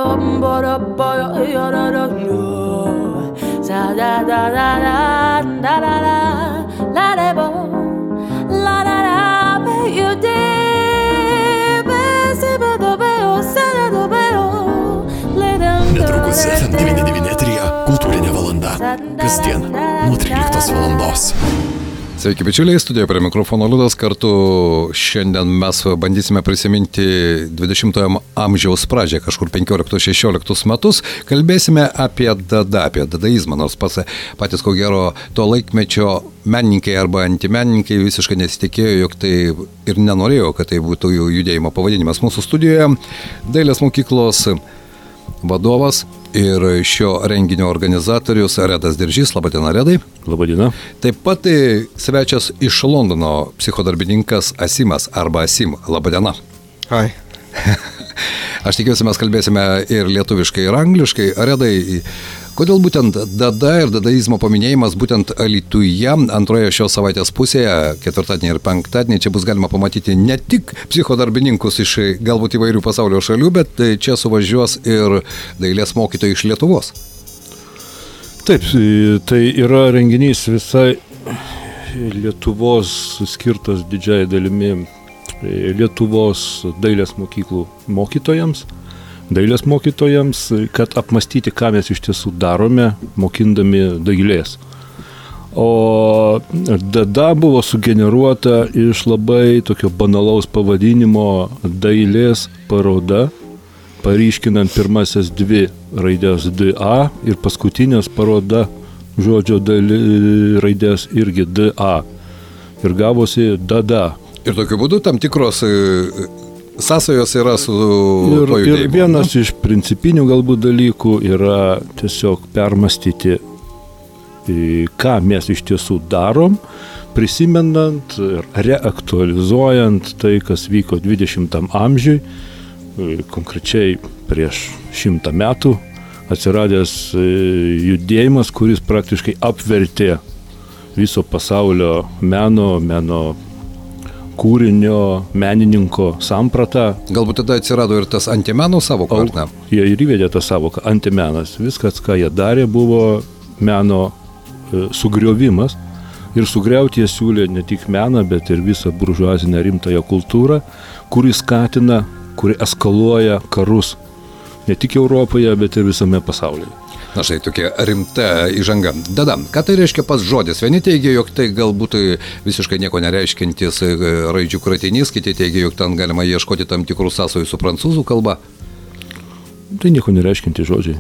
Netrukus FM99 eteryje kultūrinė valanda. Kasdien nuo 13 valandos. Sveiki, bičiuliai, studijoje prie mikrofono Liudas. Kartu šiandien mes bandysime prisiminti 20-ojo amžiaus pradžią, kažkur 15-16 metus. Kalbėsime apie dadaizmą, nors patys ko gero to laikmečio menininkai arba antimenininkai visiškai nesitikėjo, jog tai ir nenorėjo, kad tai būtų jų judėjimo pavadinimas. Mūsų studijoje dailės mokyklos vadovas ir šio renginio organizatorius Redas Diržys. Labadiena, Redai. Labadiena. Taip pat svečias iš Londono psichodarbininkas Asimas arba Asim. Labadiena. Hai. Aš tikiuosi, mes kalbėsime ir lietuviškai, ir angliškai. Redai, kodėl būtent dada ir dadaizmo paminėjimas būtent Alytuje antroje šios savaitės pusėje, ketvirtadienį ir penktadienį, čia bus galima pamatyti ne tik psichodarbininkus iš galbūt įvairių pasaulio šalių, bet čia suvažiuos ir dailės mokytojai iš Lietuvos. Taip, tai yra renginys visai Lietuvos skirtas didžiai dalimi Lietuvos dailės mokyklų mokytojams, kad apmastyti, ką mes iš tiesų darome, mokindami dailės. O dada buvo sugeneruota iš labai tokio banalaus pavadinimo dailės paroda, paryškinant pirmasias dvi raidės DA ir paskutinės paroda žodžio raidės irgi DA. Ir gavosi dada. Ir tokiu būdu tam tikros sąsajos yra su to judėjimu. Ir vienas iš principinių galbūt dalykų yra tiesiog permastyti, ką mes iš tiesų darom, prisimenant ir reaktualizuojant tai, kas vyko 20 amžiui, konkrečiai prieš 100 metų atsiradęs judėjimas, kuris praktiškai apvertė viso pasaulio meno kūrinio, menininko sampratą. Galbūt tada atsirado ir tas antimeno savoka, ar ne? Jie ir įvedė tą savoką, antimenas. Viskas, ką jie darė, buvo meno sugriovimas. Ir sugriauti jie siūlė ne tik meną, bet ir visą buržuazinę rimtąją kultūrą, kuri skatina, kuri eskaluoja karus. Ne tik Europoje, bet ir visame pasaulyje. Na štai tokia rimta įžanga. Dada, ką tai reiškia pas žodis? Vieni teigia, jog tai galbūt visiškai nieko nereiškintis raidžių kratinys, kiti teigia, jog ten galima ieškoti tam tikrų sąsajų su prancūzų kalba. Tai nieko nereiškinti žodžiai.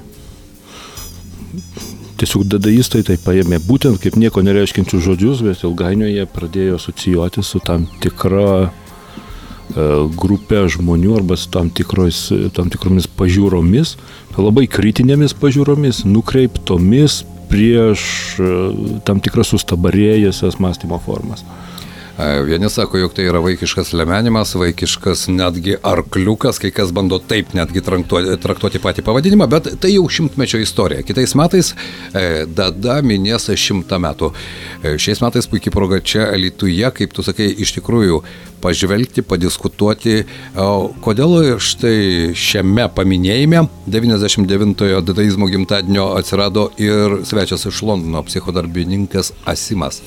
Tiesiog dadaistai tai paėmė būtent kaip nieko nereiškinčių žodžius, bet ilgainiui jie pradėjo asocijuoti su tam tikra grupė žmonių arba su tam tikromis pažiūromis, labai kritinėmis pažiūromis, nukreiptomis prieš tam tikras sustabarėjusias mąstymo formas. Vieni sako, jog tai yra vaikiškas lemenimas, vaikiškas netgi arkliukas, kai kas bando taip netgi traktuoti patį pavadinimą, bet tai jau 100-mečio istorija. Kitais metais dada minės 100 metų. Šiais metais puikiai proga čia Alytuje, kaip tu sakai, iš tikrųjų pažvelgti, padiskutuoti, kodėl štai šiame paminėjime 99-ojo dadaizmo gimtadienio atsirado ir svečias iš Londono psichodarbininkas Asimas.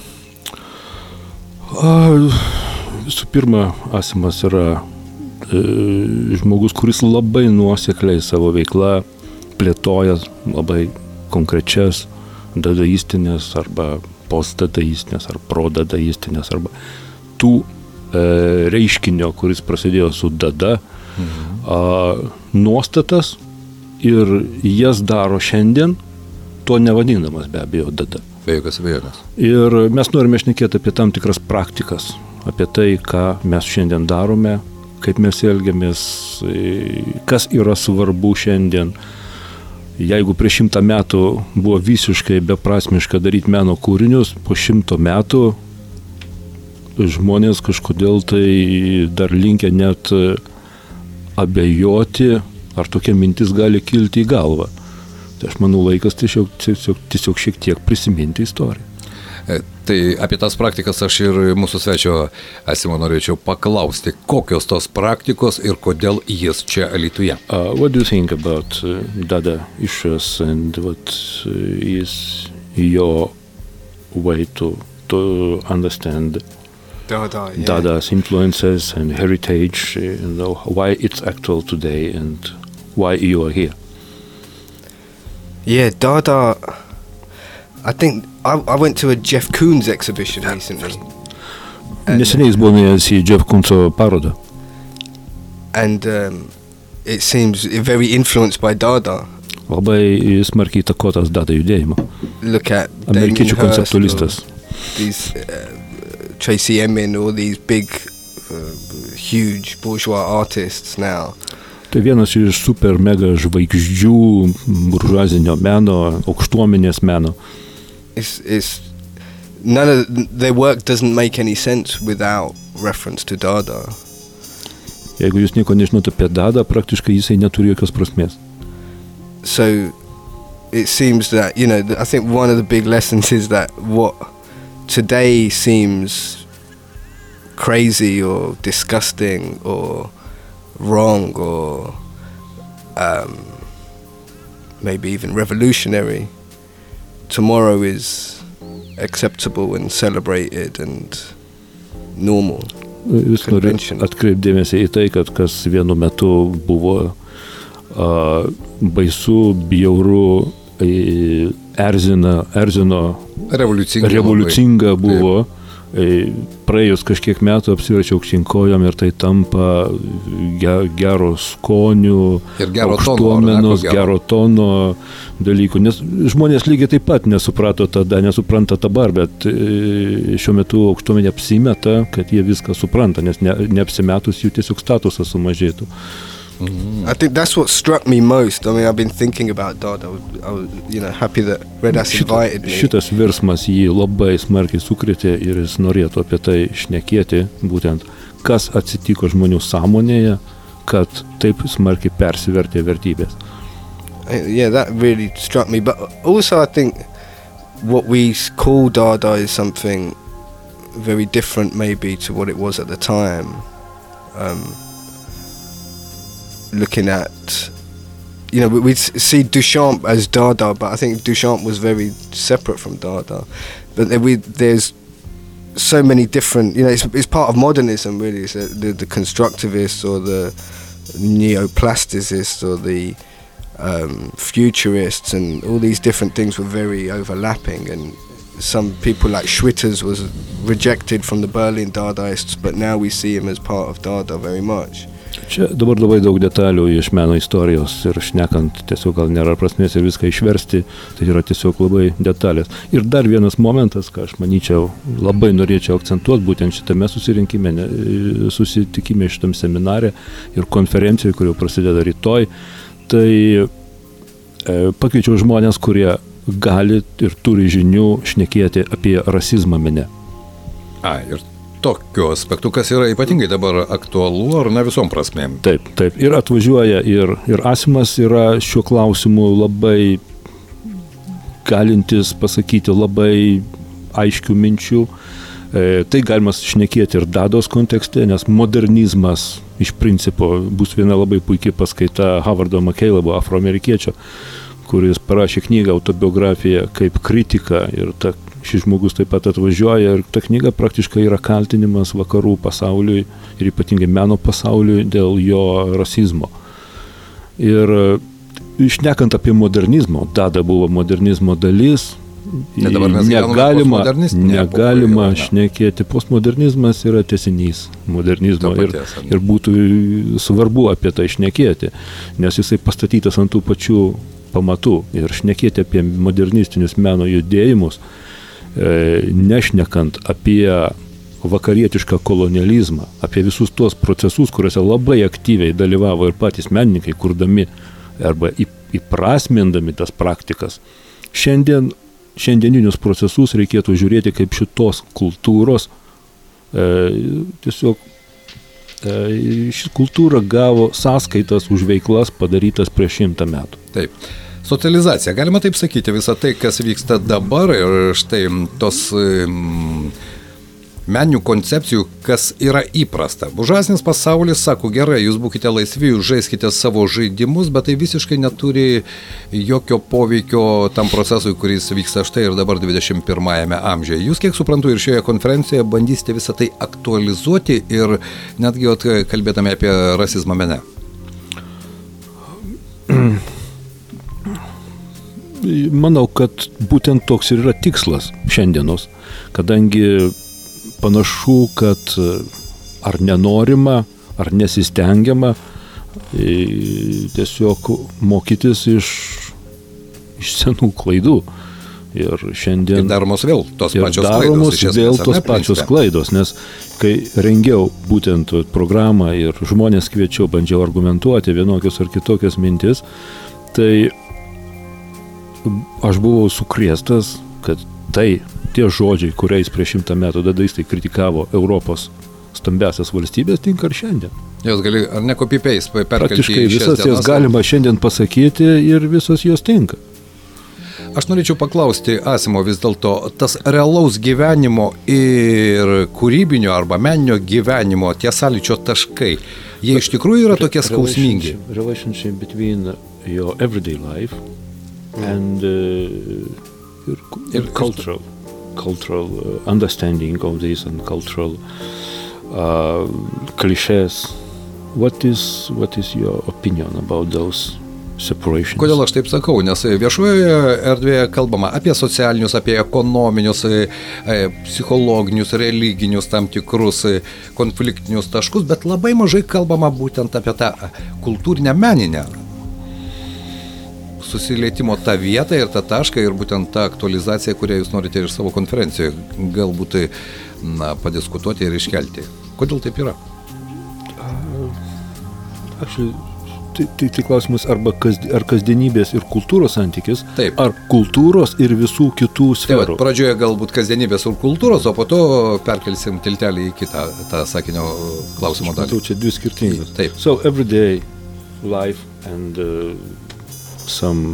Visų pirma, Asimas yra žmogus, kuris labai nuosekliai savo veiklą plėtoja labai konkrečias dadaistinės arba postdadaistinės ar prodadaistinės arba tų reiškinio, kuris prasidėjo su dada, nuostatas ir jas daro šiandien, to nevadinamas be abejo dada. Be jokios abejonės. Ir mes norime šnekėti apie tam tikras praktikas, apie tai, ką mes šiandien darome, kaip mes elgiamės, kas yra svarbu šiandien. Jeigu prieš 100 metų buvo visiškai beprasmiška daryti meno kūrinius, po 100 metų žmonės kažkodėl tai dar linkę net abejoti, ar tokia mintis gali kilti į galvą. Tai aš manau, laikas tiesiog šiek tiek prisiminti istoriją. Tai apie tas praktikas aš ir mūsų svečio Asimo norėčiau paklausti, kokios tos praktikos ir kodėl jis čia Alytuje. What do you think about Dada issues and what is your way to understand Dada's influences and heritage, why it's actual today and why you are here? Yeah, Dada, I think I went to a Jeff Koons exhibition recently. Neseniai jis buvo nuėjęs į Jeff Koonso parodą. And it seems very influenced by Dada. Labai smarkiai įtakotas Dada judėjimo. Look at Amerikiečių konceptualistas. These Tracy Emin, all these big, huge bourgeois artists now. Tai vienas iš super mega žvaigždžių buržuazinio meno, aukštuomenės meno. None of their work doesn't make any sense without reference to Dada. Jeigu jūs nieko nežinote apie Dada, praktiškai jisai neturi jokios prasmės. So it seems that, I think one of the big lessons is that what today seems crazy or disgusting or wrong or maybe even revolutionary, tomorrow is acceptable and celebrated and normal. Jūs noriu atkreipdėmėsi į tai, kad kas vienu metu buvo baisu, bjauru, erzino, revoliucinga buvo. Praėjus kažkiek metų apsiverčia aukštyn kojom ir tai tampa gero skonių, aukštuomenos, gero tono dalykų. Nes žmonės lygiai taip pat nesupranta dabar, bet šiuo metu aukštuomenė apsimeta, kad jie viską supranta, nes neapsimetus jų tiesiog statusas sumažėtų. I think that's what struck me most. I mean, I've been thinking about Dada. I was happy that Redas invited me. Šitas virsmas jį labai smarkiai sukrėtė ir jis norėtų apie tai šnekėti, būtent kas atsitiko žmonių sąmonėje, kad taip smarkiai persivertė vertybės. Yeah, that really struck me. But also I think what we call Dada is something very different maybe to what it was at the time. Looking at, we see Duchamp as Dada, but I think Duchamp was very separate from Dada. But there's so many different, it's part of modernism really. It's the constructivists or the neoplasticists or the futurists, and all these different things were very overlapping. And some people like Schwitters was rejected from the Berlin Dadaists, but now we see him as part of Dada very much. Čia dabar labai daug detalių iš meno istorijos ir šnekant tiesiog gal nėra prasmės ir viską išversti, tai yra tiesiog labai detalės. Ir dar vienas momentas, ką aš manyčiau, labai norėčiau akcentuoti būtent šitame susitikime šitam seminare ir konferencijoje, kurio prasideda rytoj, tai pakviečiau žmonės, kurie gali ir turi žinių šnekėti apie rasizmą mene. Ir tokiu aspektu, kas yra ypatingai dabar aktualu, ar ne visom prasmėm? Taip. Ir atvažiuoja ir Asimas yra šiuo klausimu labai galintis pasakyti labai aiškių minčių. Tai galima šnekėti ir Dados kontekste, nes modernizmas iš principo bus viena labai puikiai paskaita Howardo McCalebo, afroamerikiečio, kuris parašė knygą autobiografiją kaip kritika ir šis žmogus taip pat atvažiuoja ir ta knyga praktiškai yra kaltinimas vakarų pasauliui ir ypatingai meno pasauliui dėl jo rasizmo. Ir šnekant apie modernizmą, Dada buvo modernizmo dalis, negalima šnekėti. Postmodernizmas yra tęsinys modernizmo ir būtų svarbu apie tai šnekėti, nes jisai pastatytas ant tų pačių pamatų ir šnekėti apie modernistinius meno judėjimus, nešnekant apie vakarietišką kolonializmą, apie visus tuos procesus, kuriuose labai aktyviai dalyvavo ir patys menininkai, kurdami arba įprasmindami tas praktikas. Šiandieninius procesus reikėtų žiūrėti kaip šitos kultūros. Ši kultūra gavo sąskaitas už veiklas padarytas prieš 100 metų. Taip. Socializacija, galima taip sakyti, visą tai, kas vyksta dabar ir štai tos meninių koncepcijų, kas yra įprasta. Buržuazinis pasaulis sako, gerai, jūs būkite laisvi, jūs žaiskite savo žaidimus, bet tai visiškai neturi jokio poveikio tam procesui, kuris vyksta štai ir dabar 21-ame amžiuje. Jūs, kiek suprantu, ir šioje konferencijoje bandysite visą tai aktualizuoti ir netgi kalbėdami apie rasizmą mene. Manau, kad būtent toks ir yra tikslas šiandienos, kadangi panašu, kad ar nenorima, ar nesistengiama tiesiog mokytis iš senų klaidų. Ir šiandien... Ir daromos vėl tos pačios klaidos. Nes kai rengiau būtent programą ir žmonės kviečiau, bandžiau argumentuoti vienokios ar kitokias mintis, tai aš buvau sukrėstas, kad tie žodžiai, kuriais prieš 100 metų dadaistai kritikavo Europos stambiasias valstybės, tinka ir šiandien. Jos gali, ar ne copy-paste, perkelti praktiškai visas jas galima šiandien pasakyti ir visos jos tinka. Aš norėčiau paklausti Asimo vis dėlto, tas realaus gyvenimo ir kūrybinio arba meninio gyvenimo tie sąlyčio taškai, jie iš tikrųjų yra tokie skausmingi. Relationship between your everyday life and cultural understanding of this and cultural clichés. What is your opinion about those separations? Kodėl aš taip sakau? Nes viešoje erdvėje kalbama apie socialinius, apie ekonominius, psichologinius, religinius tam tikrus konfliktinius taškus, bet labai mažai kalbama būtent apie tą kultūrinę meninę susilietimo tą vietą ir tą tašką ir būtent tą aktualizaciją, kurią jūs norite ir savo konferencijoje galbūt padiskutuoti ir iškelti. Kodėl taip yra? Tai klausimas ar kasdienybės ir kultūros santykis, taip. Ar kultūros ir visų kitų sferų. Taip, pradžioje galbūt kasdienybės ir kultūros, o po to perkelsim tiltelį į kitą tą sakinio klausimo dalį. Čia dvi skirtingas. Taip. So everyday life and some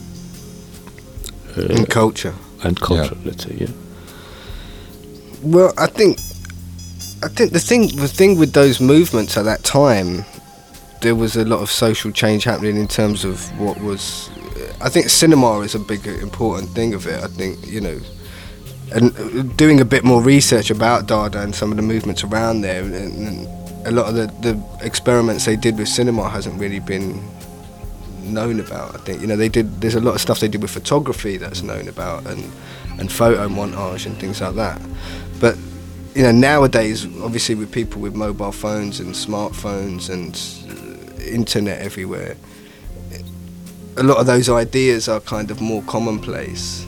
and culture, let's say, yeah. Well, I think the thing with those movements at that time, there was a lot of social change happening in terms of what was. I think cinema is a big important thing of it. I think, and doing a bit more research about Dada and some of the movements around there, and a lot of the experiments they did with cinema hasn't really been known about. I think there's a lot of stuff they did with photography that's known about and photo montage and things like that, but nowadays obviously with people with mobile phones and smartphones and internet everywhere, a lot of those ideas are kind of more commonplace,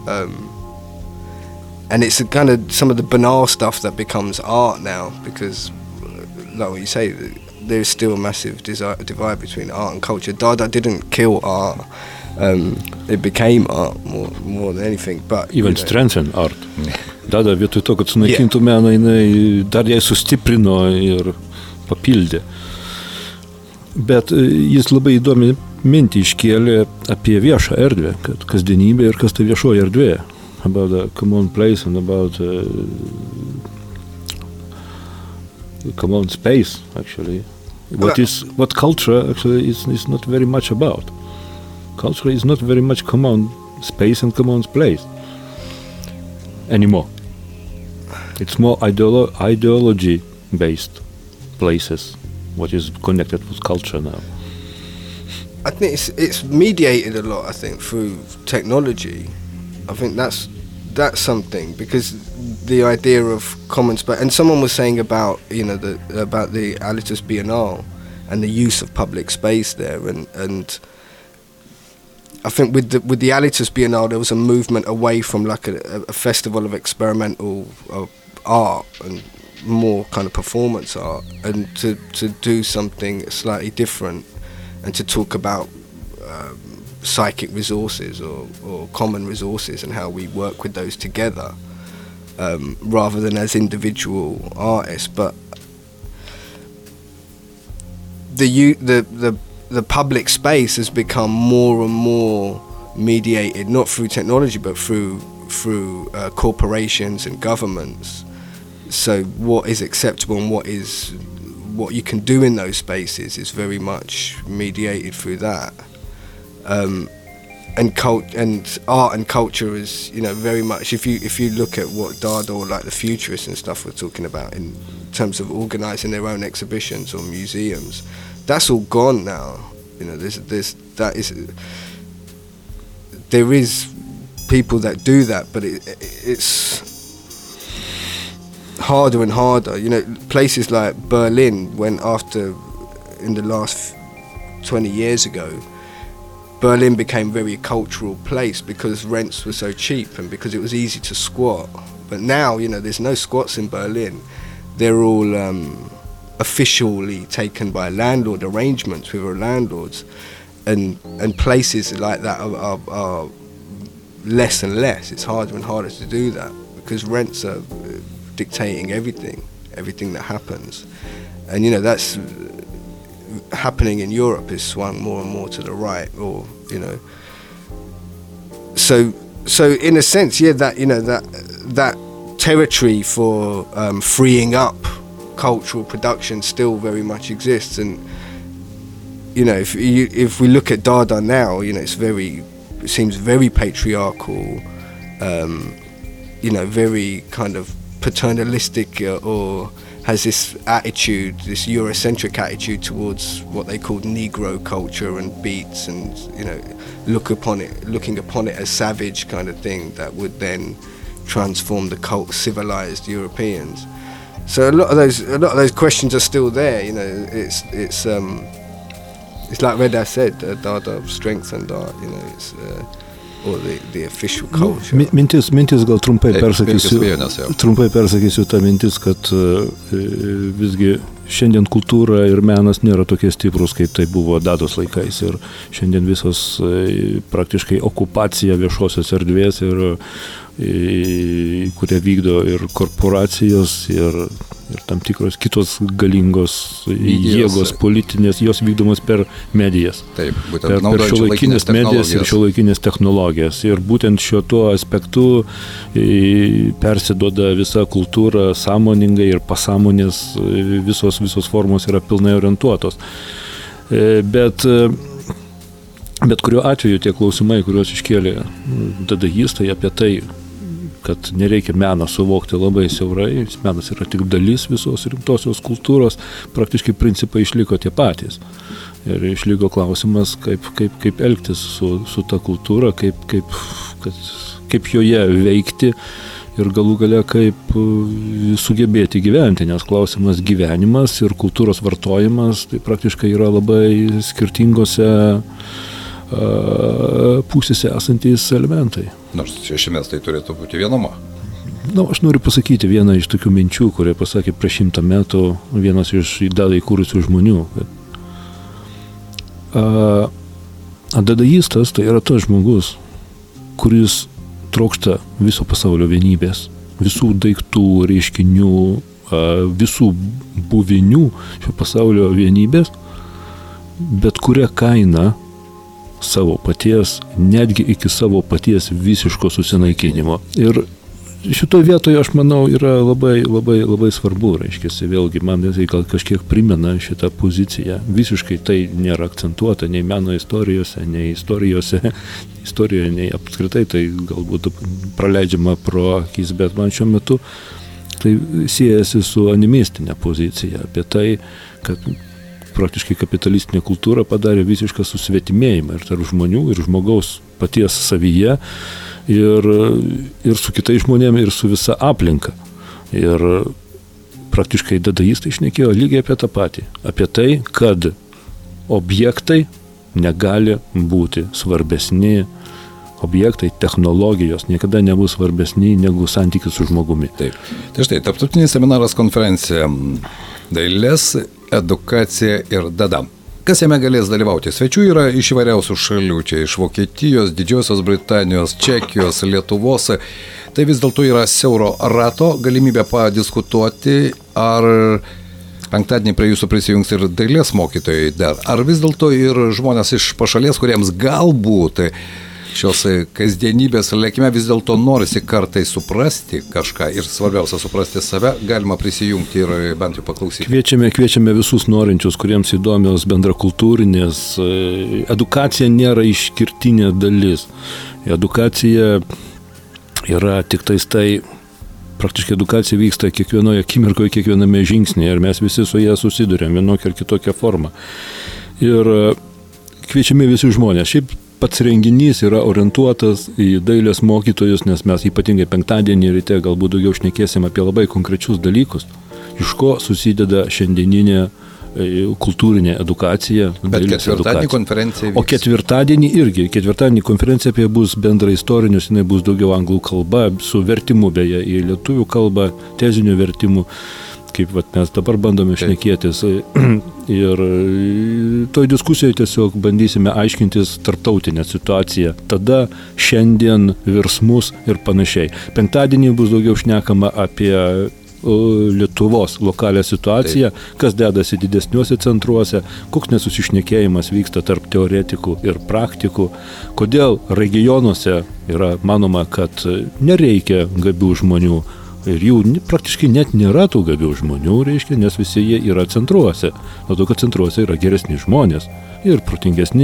and it's kind of some of the banal stuff that becomes art now, because like what you say, there's still a massive divide between art and culture. Dada didn't kill art. It became art more than anything. But even strengthen art. Dada vietoj to, kad sunaikintų meną, jinai dar jai sustiprino ir papildė. Bet jis labai įdomi mintį iškėlė apie viešą erdvę, kad kasdienybė ir kas tai viešoji erdvė. About the common place and about common space, actually. What culture actually is not very much about. Culture is not very much common space and common place anymore. It's more ideology based places, what is connected with culture now. I think it's mediated a lot, I think, through technology. I think that's something, because the idea of common space, and someone was saying about about the Alytus Biennale and the use of public space there, and I think with the Alytus Biennale there was a movement away from like a festival of experimental art and more kind of performance art, and to do something slightly different and to talk about psychic resources or common resources and how we work with those together, rather than as individual artists. But the the public space has become more and more mediated, not through technology, but through corporations and governments. So what is acceptable and what you can do in those spaces is very much mediated through that. And art and culture is, very much. If you look at what Dada or like the futurists and stuff were talking about in terms of organising their own exhibitions or museums, that's all gone now. There is people that do that, but it's harder and harder. Places like Berlin, in the last 20 years ago, Berlin became a very cultural place because rents were so cheap and because it was easy to squat. But now, there's no squats in Berlin. They're all officially taken by landlord arrangements with our landlords, and places like that are less and less. It's harder and harder to do that because rents are dictating everything that happens. And that's happening in Europe, is swung more and more to the right, or so in a sense, that territory for freeing up cultural production still very much exists. And if we look at Dada now, it seems very patriarchal, very kind of paternalistic, or has this attitude, this Eurocentric attitude towards what they called Negro culture and beats, and looking upon it as savage kind of thing that would then transform the civilized Europeans. So a lot of those questions are still there. It's like Reda said, Dada strengthened art. Or the official culture. Mintis gal trumpai persakysiu tą mintis, kad visgi šiandien kultūra ir menas nėra tokie stiprus, kaip tai buvo Dados laikais. Ir šiandien visos praktiškai okupacija viešosios erdvės, kurie vykdo ir korporacijos, ir tam tikros kitos galingos jėgos politinės, jos vykdomos per medijas. Taip, per šiuolaikinės medijas ir šiuolaikinės technologijas. Ir būtent šiuo tuo aspektu persiduoda visa kultūra sąmoningai, ir pasąmonės visos formos yra pilnai orientuotos. Bet kuriuo atveju tie klausimai, kuriuos iškėlė dadaistai apie tai, kad nereikia meną suvokti labai siaurai, menas yra tik dalis visos rimtosios kultūros, praktiškai principai išliko tie patys. Ir išliko klausimas, kaip elgtis su ta kultūra, kaip joje veikti ir galų gale kaip sugebėti gyventi, nes klausimas gyvenimas ir kultūros vartojimas tai praktiškai yra labai skirtingose pusėse esantys elementai. Nors iš esmės tai turėtų būti vienuma. Aš noriu pasakyti vieną iš tokių minčių, kurie pasakė prieš 100 metų vienas iš Dadą įkūrusių žmonių. Dadaistas tai yra tas žmogus, kuris trokšta viso pasaulio vienybės, visų daiktų, reiškinių, visų buvinių šio pasaulio vienybės, bet kuria kaina savo paties, netgi iki savo paties visiško susinaikinimo. Ir šitoje vietoje, aš manau, yra labai, labai, labai svarbu, reiškiasi, vėlgi, man tai gal kažkiek primena šitą poziciją. Visiškai tai nėra akcentuota nei meno istorijose, nei istorijoje, nei apskritai, tai galbūt praleidžiama pro akis, bet man šiuo metu tai siejasi su animistinė pozicija apie tai, kad praktiškai kapitalistinė kultūra padarė visišką susvetimėjimą ir tarp žmonių, ir žmogaus paties savyje, ir su kitais žmonėmis, ir su visa aplinka. Ir praktiškai dadaistai šnekėjo lygiai apie tą patį. Apie tai, kad objektai negali būti svarbesni, objektai, technologijos niekada nebus svarbesni negu santykis su žmogumi. Taip. Tai štai, tarptautinis seminaras konferencija dailės, edukacija ir Dada. Kas jame galės dalyvauti? Svečių yra iš įvairiausių šalių, čia iš Vokietijos, Didžiosios Britanijos, Čekijos, Lietuvos. Tai vis dėlto yra siauro rato galimybė padiskutuoti, ar penktadienį prie jūsų prisijungs ir dailės mokytojai dar. Ar vis dėlto ir žmonės iš pašalies, kuriems galbūt šios kasdienybės lėkime vis dėlto norisi kartais suprasti kažką ir svarbiausia suprasti save, galima prisijungti ir bent jau paklausyti. Kviečiame visus norinčius, kuriems įdomios bendrakultūrinės. Edukacija nėra išskirtinė dalis. Edukacija yra tik tai, praktiškai edukacija vyksta kiekvienoje akimirkoje, kiekviename žingsnėje ir mes visi su ją susidurėm vienokią ar kitokią formą. Ir kviečiami visi žmonės. Šiaip pats renginys yra orientuotas į dailės mokytojus, nes mes ypatingai penktadienį ryte galbūt daugiau šnekėsim apie labai konkrečius dalykus, iš ko susideda šiandieninė kultūrinė edukacija. Bet ketvirtadienį konferencija vyks. O ketvirtadienį konferencija apie bus bendra istorinius, jinai bus daugiau anglų kalba, su vertimu beje į lietuvių kalbą, tezinių vertimų, kaip mes dabar bandome šnekėtis. Ir toj diskusijoje tiesiog bandysime aiškintis tarptautinę situaciją. Tada, šiandien, virsmus ir panašiai. Penktadienį bus daugiau šnekama apie Lietuvos lokalią situaciją, kas dedasi didesniuose centruose, koks nesusišnekėjimas vyksta tarp teoretikų ir praktikų, kodėl regionuose yra manoma, kad nereikia gabių žmonių. Ir jų praktiškai net nėra tų gabių žmonių, reiškia, nes visi jie yra centruose. Nuo to, kad centruose yra geresni žmonės. Ir protingesni,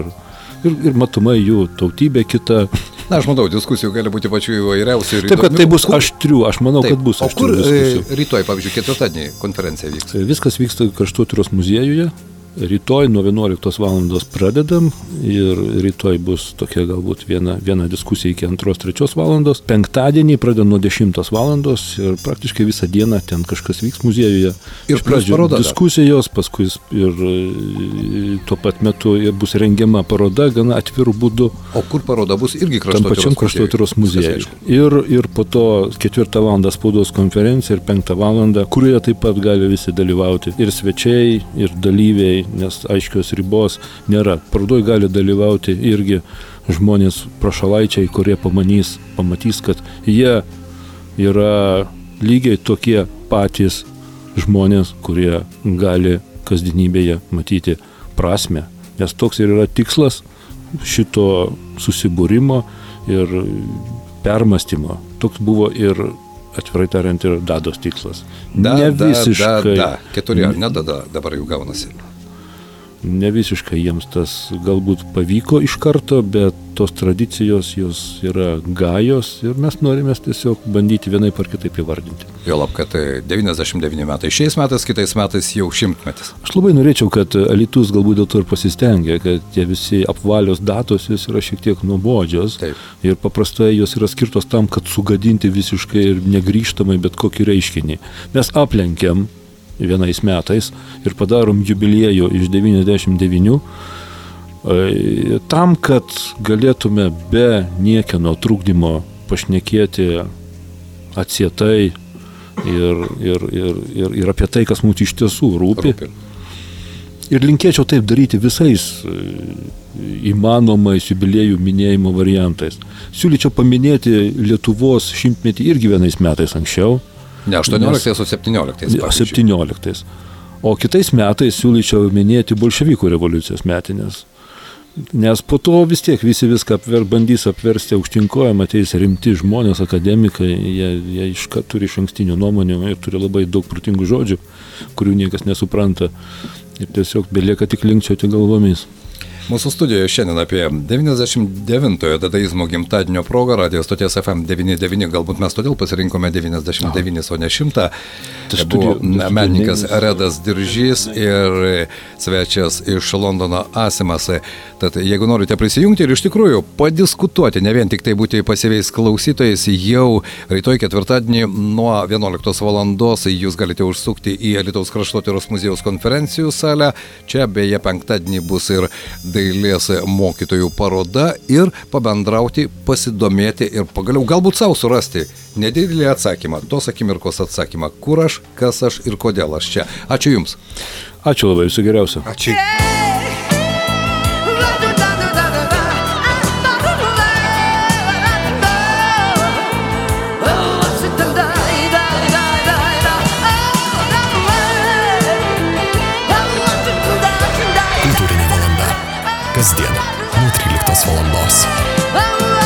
ir matomai jų tautybė kita. Na, aš matau, diskusijų gali būti pačių įvairiausių. Taip, kad tai bus aštrių, aš manau, kad bus aštrių diskusijų. O kur rytoj, pavyzdžiui, ketvirtadienį konferencija vyks? Viskas vyksta Kraštotyros muziejuje. Rytoj nuo 11 valandos pradedam ir rytoj bus tokia galbūt viena diskusija iki 2-3 valandos. Penktadienį pradedam nuo 10 valandos ir praktiškai visą dieną ten kažkas vyks muziejuje. Ir pradžio diskusijos, paskui ir tuo pat metu bus rengiama paroda gana atvirų būdų. O kur paroda bus irgi Kraštotyros muziejuje. Ir po to 4 valandą spaudos konferencija ir 5 valandą, kurioje taip pat gali visi dalyvauti. Ir svečiai, ir dalyviai, nes aiškios ribos nėra. Parodoj gali dalyvauti irgi žmonės prašalaičiai, kurie pamatys, kad jie yra lygiai tokie patys žmonės, kurie gali kasdienybėje matyti prasmę. Nes toks ir yra tikslas šito susibūrimo ir permąstymo. Toks buvo ir atvirai tariant ir Dados tikslas. Keturi, ar ne Dada dabar jau gaunasi? Ne visiškai jiems tas galbūt pavyko iš karto, bet tos tradicijos jos yra gajos ir mes norime tiesiog bandyti vienaip ar kitaip įvardinti. Juolab, kad 99 metai šiais metais, kitais metais jau 100-metis. Aš labai norėčiau, kad Alytus galbūt dėl to ir pasistengia, kad tie visi apvalios datos jos yra šiek tiek nuobodžios. Taip. Ir paprastai jos yra skirtos tam, kad sugadinti visiškai ir negrįžtamai bet kokį reiškinį. Mes aplenkiam vienais metais ir padarom jubiliejų iš 99 tam, kad galėtume be niekieno trukdymo pašnekėti atsietai ir apie tai, kas mums iš tiesų rūpi. Ir linkėčiau taip daryti visais įmanomais jubiliejų minėjimo variantais. Siūlyčiau paminėti Lietuvos 100-metį irgi vienais metais anksčiau. Ne 18, o 17. 17. O kitais metais siūlyčiau minėti bolševikų revoliucijos metinės. Nes po to vis tiek visi viską bandys apversti aukštinkojam, ateis rimti žmonės, akademikai, jie turi išankstinių nuomonių ir turi labai daug protingų žodžių, kurių niekas nesupranta. Ir tiesiog belieka tik linkčioti galvomis. Mūsų studijoje šiandien apie 99-ojo dadaizmo gimtadienio progą radijos stoties FM 99, galbūt mes todėl pasirinkome 99, o ne 100. Tai buvo menininkas Redas Diržys ir svečias iš Londono Asimas. Tad jeigu norite prisijungti ir iš tikrųjų padiskutuoti, ne vien tik tai būti pasyviais klausytojais, jau rytoj ketvirtadienį nuo 11 valandos jūs galite užsukti į Alytaus Kraštotyros muziejaus konferencijų salę. Čia beje penktadienį bus ir dailės mokytojų paroda ir pabendrauti, pasidomėti ir pagaliau galbūt savo surasti nedidelį atsakymą, tos akimirkos atsakymą, kur aš, kas aš ir kodėl aš čia. Ačiū Jums. Ačiū labai, viso geriausio. Ačiū. Kasdien nuo 13 valandos.